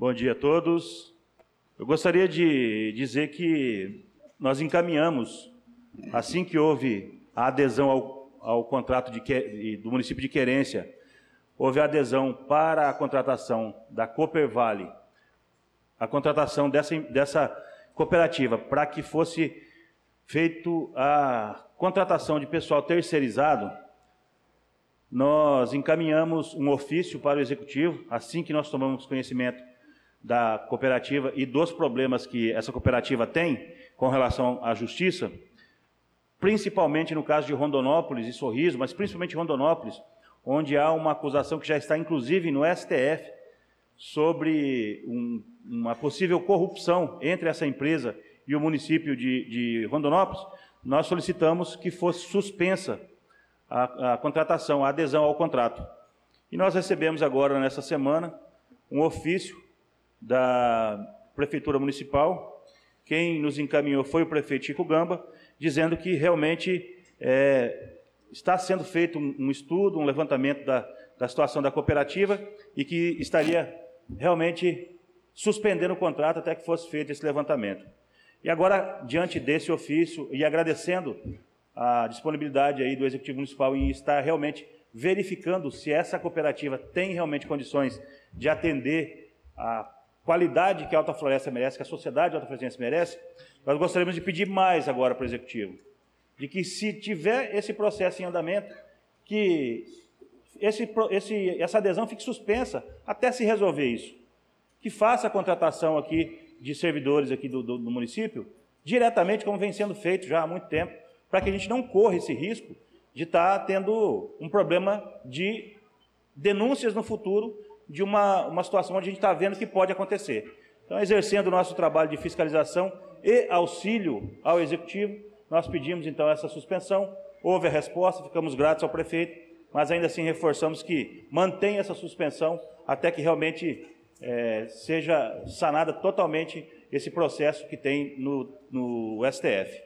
Bom dia a todos. Eu gostaria de dizer que nós encaminhamos, assim que houve a adesão ao contrato do município de Querência, houve a adesão para a contratação da Coopervale, a contratação dessa cooperativa, para que fosse feito a contratação de pessoal terceirizado. Nós encaminhamos um ofício para o Executivo, assim que nós tomamos conhecimento da cooperativa e dos problemas que essa cooperativa tem com relação à justiça, principalmente no caso de Rondonópolis e Sorriso, mas principalmente Rondonópolis, onde há uma acusação que já está inclusive no STF sobre uma possível corrupção entre essa empresa e o município de Rondonópolis. Nós solicitamos que fosse suspensa a contratação, a adesão ao contrato. E nós recebemos agora, nessa semana, um ofício da Prefeitura Municipal. Quem nos encaminhou foi o prefeito Chico Gamba, dizendo que realmente está sendo feito um estudo, um levantamento da situação da cooperativa e que estaria realmente suspendendo o contrato até que fosse feito esse levantamento. E agora, diante desse ofício e agradecendo a disponibilidade aí do Executivo Municipal em estar realmente verificando se essa cooperativa tem realmente condições de atender a qualidade que a Alta Floresta merece, que a sociedade Alta Florense merece, nós gostaríamos de pedir mais agora para o Executivo, de que se tiver esse processo em andamento, que essa adesão fique suspensa até se resolver isso. Que faça a contratação aqui de servidores aqui do município, diretamente como vem sendo feito já há muito tempo, para que a gente não corra esse risco de estar tendo um problema de denúncias no futuro de uma situação onde a gente está vendo que pode acontecer. Então, exercendo o nosso trabalho de fiscalização e auxílio ao Executivo, nós pedimos, então, essa suspensão. Houve a resposta, ficamos gratos ao prefeito, mas ainda assim reforçamos que mantenha essa suspensão até que realmente seja sanada totalmente esse processo que tem no STF.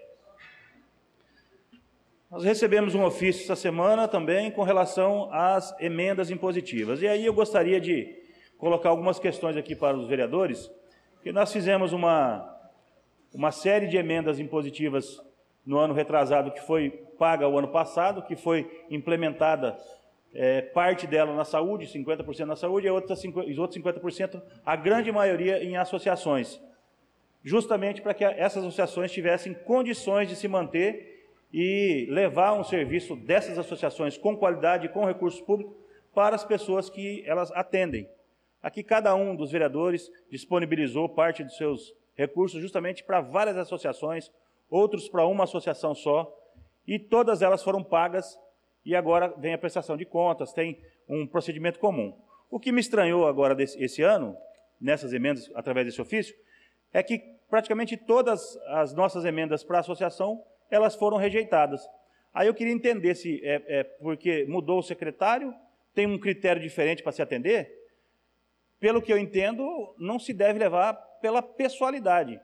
Nós recebemos um ofício essa semana também com relação às emendas impositivas. E aí eu gostaria de colocar algumas questões aqui para os vereadores, que nós fizemos uma série de emendas impositivas no ano retrasado, que foi paga o ano passado, que foi implementada parte dela na saúde, 50% na saúde, e os outros 50%, a grande maioria em associações, justamente para que essas associações tivessem condições de se manter e levar um serviço dessas associações com qualidade e com recursos públicos para as pessoas que elas atendem. Aqui cada um dos vereadores disponibilizou parte dos seus recursos justamente para várias associações, outros para uma associação só, e todas elas foram pagas e agora vem a prestação de contas, tem um procedimento comum. O que me estranhou agora esse ano, nessas emendas, através desse ofício, é que praticamente todas as nossas emendas para a associação elas foram rejeitadas. Aí eu queria entender se porque mudou o secretário, tem um critério diferente para se atender. Pelo que eu entendo, não se deve levar pela pessoalidade.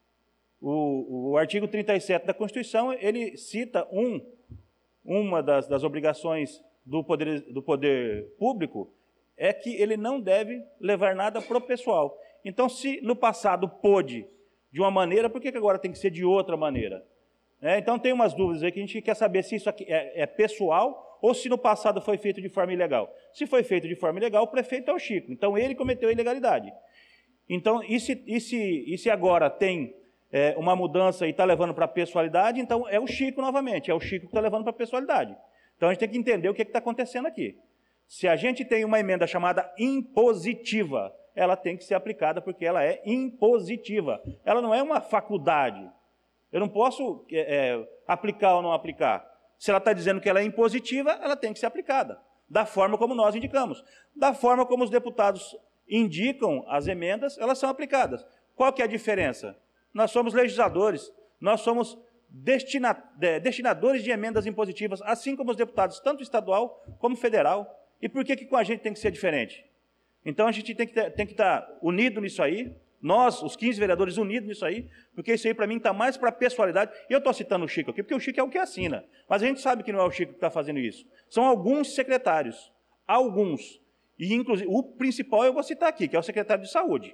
O artigo 37 da Constituição, ele cita uma das obrigações do poder público, é que ele não deve levar nada para o pessoal. Então, se no passado pôde de uma maneira, por que agora tem que ser de outra maneira? Então tem umas dúvidas aí que a gente quer saber se isso aqui é pessoal ou se no passado foi feito de forma ilegal. Se foi feito de forma ilegal, o prefeito é o Chico, então ele cometeu a ilegalidade. Então, e se agora tem uma mudança e está levando para a pessoalidade, então é o Chico novamente, é o Chico que está levando para a pessoalidade. Então a gente tem que entender o que está acontecendo aqui. Se a gente tem uma emenda chamada impositiva, ela tem que ser aplicada porque ela é impositiva. Ela não é uma faculdade. Eu não posso aplicar ou não aplicar. Se ela está dizendo que ela é impositiva, ela tem que ser aplicada, da forma como nós indicamos. Da forma como os deputados indicam as emendas, elas são aplicadas. Qual que é a diferença? Nós somos legisladores, nós somos destinadores de emendas impositivas, assim como os deputados, tanto estadual como federal. E por que com a gente tem que ser diferente? Então a gente tem que estar unido nisso aí, nós, os 15 vereadores, unidos nisso aí, porque isso aí para mim está mais para a pessoalidade. E eu estou citando o Chico aqui, porque o Chico é o que assina. Mas a gente sabe que não é o Chico que está fazendo isso. São alguns secretários, alguns. E inclusive o principal eu vou citar aqui, que é o secretário de Saúde.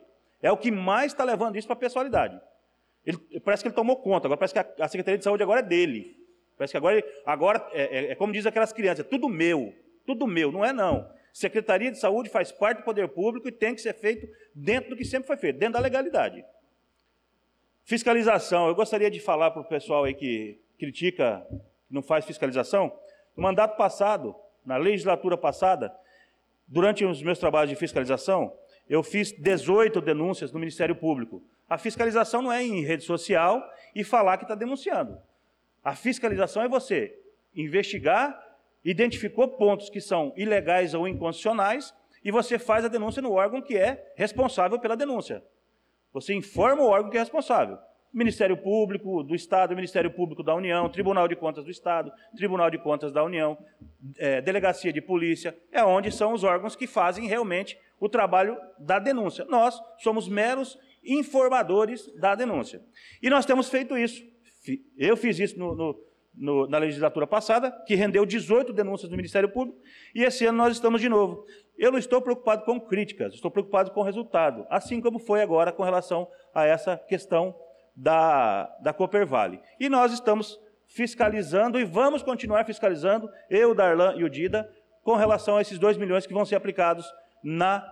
É o que mais está levando isso para a pessoalidade. Parece que ele tomou conta, agora parece que a Secretaria de Saúde agora é dele. Parece que agora é como diz aquelas crianças, tudo meu, não é não. Secretaria de Saúde faz parte do poder público e tem que ser feito dentro do que sempre foi feito, dentro da legalidade. Fiscalização, eu gostaria de falar para o pessoal aí que critica, que não faz fiscalização. No mandato passado, na legislatura passada, durante os meus trabalhos de fiscalização, eu fiz 18 denúncias no Ministério Público. A fiscalização não é em rede social e falar que está denunciando. A fiscalização é você investigar, identificou pontos que são ilegais ou inconstitucionais e você faz a denúncia no órgão que é responsável pela denúncia. Você informa o órgão que é responsável. Ministério Público do Estado, Ministério Público da União, Tribunal de Contas do Estado, Tribunal de Contas da União, Delegacia de Polícia, é onde são os órgãos que fazem realmente o trabalho da denúncia. Nós somos meros informadores da denúncia. E nós temos feito isso. Eu fiz isso na legislatura passada, que rendeu 18 denúncias do Ministério Público, e esse ano nós estamos de novo. Eu não estou preocupado com críticas, estou preocupado com o resultado, assim como foi agora com relação a essa questão da Coopervale. E nós estamos fiscalizando e vamos continuar fiscalizando, eu, o Darlan e o Dida, com relação a esses 2 milhões que vão ser aplicados na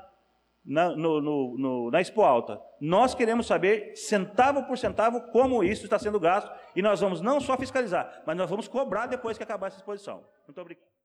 Expo Alta. Nós queremos saber, centavo por centavo, como isso está sendo gasto, e nós vamos não só fiscalizar, mas nós vamos cobrar depois que acabar essa exposição. Muito obrigado.